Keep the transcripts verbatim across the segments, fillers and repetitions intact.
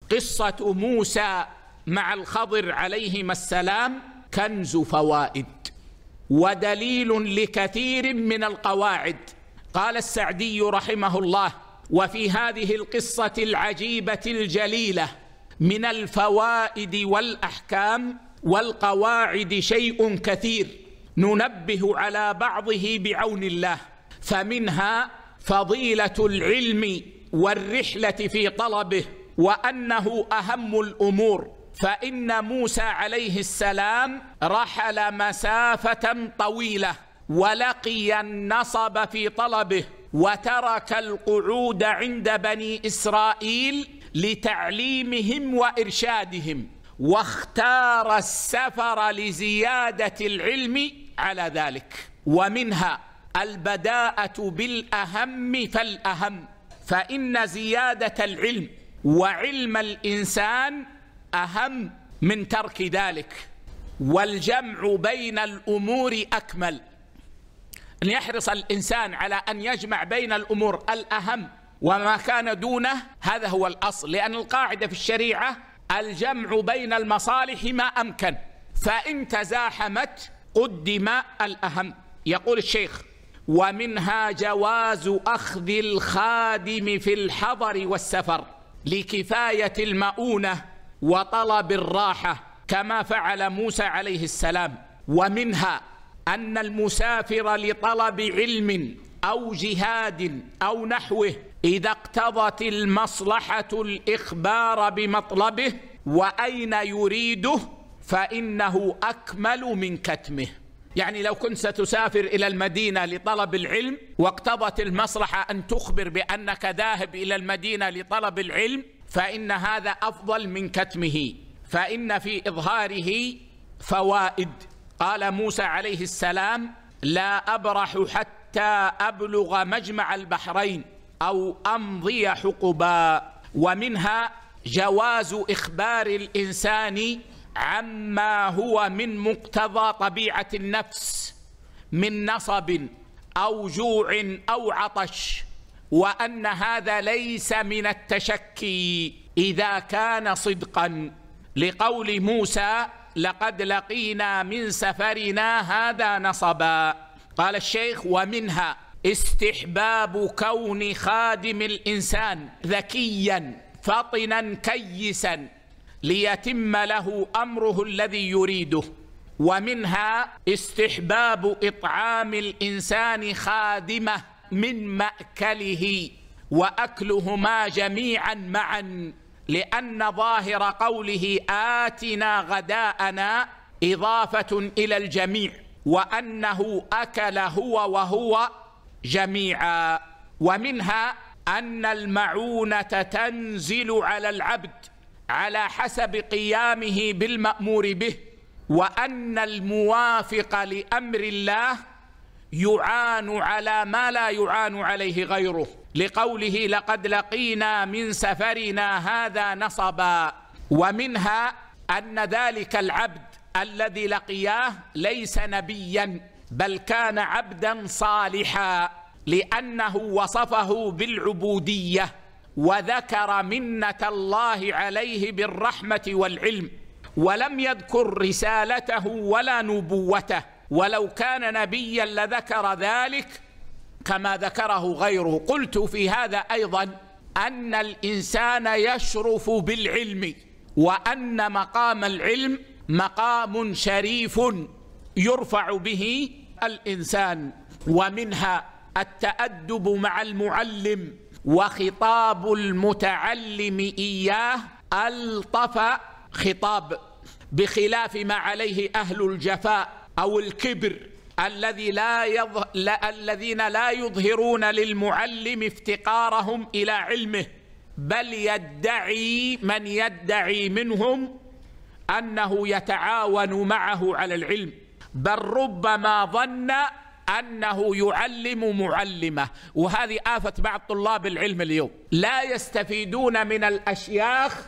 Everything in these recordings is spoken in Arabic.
قصة موسى مع الخضر عليهما السلام كنز فوائد ودليل لكثير من القواعد. قال السعدي رحمه الله: وفي هذه القصة العجيبة الجليلة من الفوائد والأحكام والقواعد شيء كثير ننبه على بعضه بعون الله. فمنها فضيلة العلم والرحلة في طلبه، وأنه أهم الأمور، فإن موسى عليه السلام رحل مسافة طويلة ولقي النصب في طلبه، وترك القعود عند بني إسرائيل لتعليمهم وإرشادهم، واختار السفر لزيادة العلم على ذلك. ومنها البداءة بالأهم فالأهم، فإن زيادة العلم وعلم الإنسان أهم من ترك ذلك، والجمع بين الأمور أكمل. أن يحرص الإنسان على أن يجمع بين الأمور الأهم وما كان دونه، هذا هو الأصل، لأن القاعدة في الشريعة الجمع بين المصالح ما أمكن، فإن تزاحمت قدم الأهم. يقول الشيخ: ومنها جواز أخذ الخادم في الحضر والسفر لكفاية المؤونة وطلب الراحة كما فعل موسى عليه السلام. ومنها أن المسافر لطلب علم أو جهاد أو نحوه إذا اقتضت المصلحة الإخبار بمطلبه وأين يريده فإنه أكمل من كتمه. يعني لو كنت ستسافر إلى المدينة لطلب العلم واقتضت المصلحة أن تخبر بأنك ذاهب إلى المدينة لطلب العلم، فإن هذا أفضل من كتمه، فإن في إظهاره فوائد. قال موسى عليه السلام: لا أبرح حتى أبلغ مجمع البحرين أو أمضي حقبا. ومنها جواز إخبار الإنسان عما هو من مقتضى طبيعة النفس من نصب أو جوع أو عطش، وأن هذا ليس من التشكي إذا كان صدقا، لقول موسى: لقد لقينا من سفرنا هذا نصبا. قال الشيخ: ومنها استحباب كون خادم الإنسان ذكيا فطنا كيسا ليتم له أمره الذي يريده. ومنها استحباب إطعام الإنسان خادمه من مأكله وأكلهما جميعا معا، لأن ظاهر قوله آتنا غداءنا إضافة إلى الجميع، وأنه أكل هو وهو جميعا. ومنها أن المعونة تنزل على العبد على حسب قيامه بالمأمور به، وأن الموافق لأمر الله يعان على ما لا يعان عليه غيره، لقوله: لقد لقينا من سفرنا هذا نصبا. ومنها أن ذلك العبد الذي لقياه ليس نبيا، بل كان عبدا صالحا، لأنه وصفه بالعبودية وذكر منة الله عليه بالرحمة والعلم، ولم يذكر رسالته ولا نبوته، ولو كان نبيا لذكر ذلك كما ذكره غيره. قلت في هذا أيضا أن الإنسان يشرف بالعلم، وأن مقام العلم مقام شريف يرفع به الإنسان. ومنها التأدب مع المعلم، وخطاب المتعلم إياه ألطف خطاب، بخلاف ما عليه أهل الجفاء أو الكبر الذي لا يظ... لا... الذين لا يظهرون للمعلم افتقارهم إلى علمه، بل يدعي من يدعي منهم أنه يتعاون معه على العلم، بل ربما ظن أنه يعلم معلمه. وهذه آفة بعض طلاب العلم اليوم، لا يستفيدون من الأشياخ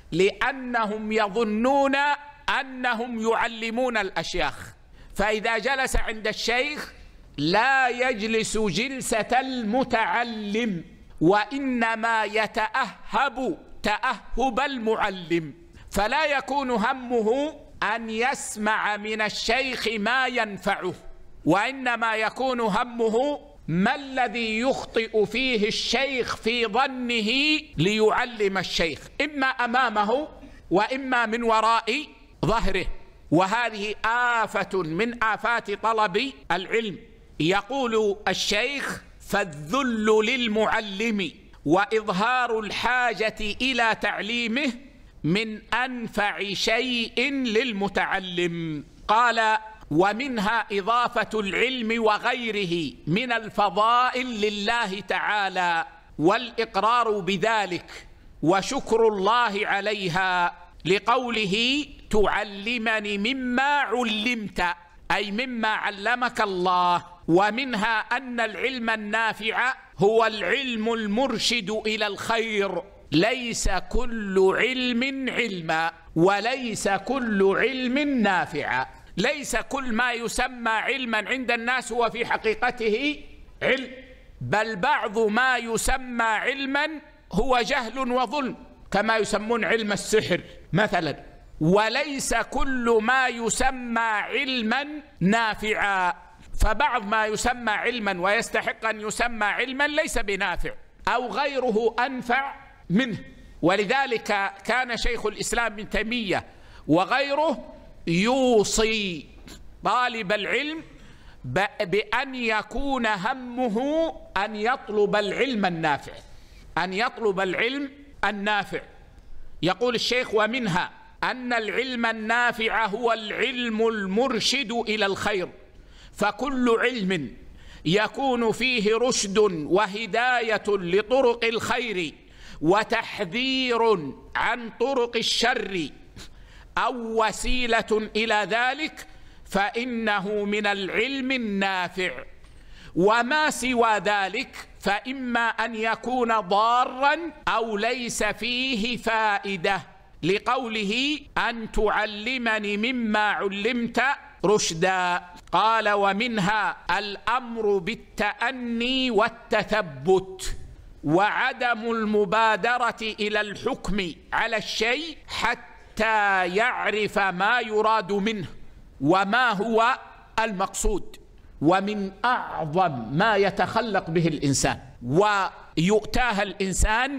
لأنهم يظنون أنهم يعلمون الأشياخ، فإذا جلس عند الشيخ لا يجلس جلسة المتعلم، وإنما يتأهب تأهب المعلم، فلا يكون همه أن يسمع من الشيخ ما ينفعه، وإنما يكون همه ما الذي يخطئ فيه الشيخ في ظنه ليعلم الشيخ، إما أمامه وإما من وراء ظهره. وهذه آفة من آفات طلب العلم. يقول الشيخ: فالذل للمعلم وإظهار الحاجة إلى تعليمه من أنفع شيء للمتعلم. قال: ومنها إضافة العلم وغيره من الفضائل لله تعالى، والإقرار بذلك وشكر الله عليها، لقوله: تعلمني مما علمت، أي مما علمك الله. ومنها أن العلم النافع هو العلم المرشد إلى الخير، ليس كل علم علما، وليس كل علم نافعا. ليس كل ما يسمى علما عند الناس هو في حقيقته علم، بل بعض ما يسمى علما هو جهل وظلم، كما يسمون علم السحر مثلا. وليس كل ما يسمى علما نافعا، فبعض ما يسمى علما ويستحق أن يسمى علما ليس بنافع، أو غيره أنفع منه. ولذلك كان شيخ الإسلام ابن تيمية وغيره يوصي طالب العلم بأن يكون همه أن يطلب العلم النافع، أن يطلب العلم النافع. يقول الشيخ: ومنها أن العلم النافع هو العلم المرشد إلى الخير، فكل علم يكون فيه رشد وهداية لطرق الخير وتحذير عن طرق الشر أو وسيلة إلى ذلك فإنه من العلم النافع، وما سوى ذلك فإما أن يكون ضارا أو ليس فيه فائدة، لقوله: أن تعلمني مما علمت رشدا. قال: ومنها الأمر بالتأني والتثبت، وعدم المبادرة إلى الحكم على الشيء حتى يعرف ما يراد منه وما هو المقصود. ومن أعظم ما يتخلق به الإنسان ويؤتاها الإنسان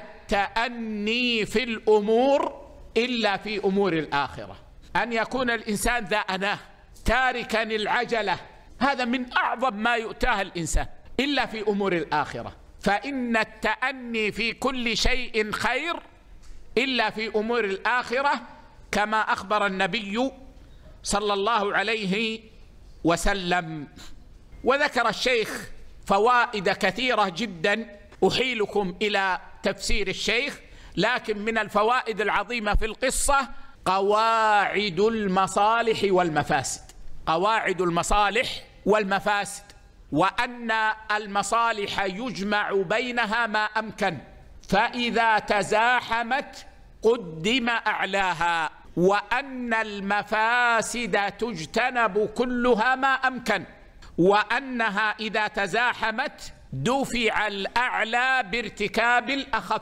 التأني في الأمور إلا في أمور الآخرة، أن يكون الإنسان ذا أناه تاركا العجلة، هذا من أعظم ما يؤتاها الإنسان، إلا في أمور الآخرة. فإن التأني في كل شيء خير إلا في أمور الآخرة، كما أخبر النبي صلى الله عليه وسلم. وذكر الشيخ فوائد كثيرة جدا، أحيلكم إلى تفسير الشيخ، لكن من الفوائد العظيمة في القصة قواعد المصالح والمفاسد، قواعد المصالح والمفاسد، وأن المصالح يجمع بينها ما أمكن، فإذا تزاحمت قدم أعلاها، وأن المفاسد تجتنب كلها ما أمكن، وأنها إذا تزاحمت دفع الأعلى بارتكاب الأخف،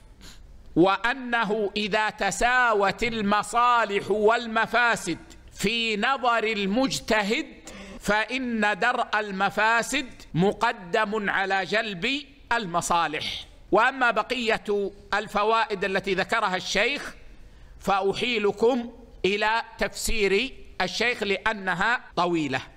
وأنه إذا تساوت المصالح والمفاسد في نظر المجتهد فإن درء المفاسد مقدم على جلب المصالح. وأما بقية الفوائد التي ذكرها الشيخ فأحيلكم إلى تفسير الشيخ لأنها طويلة.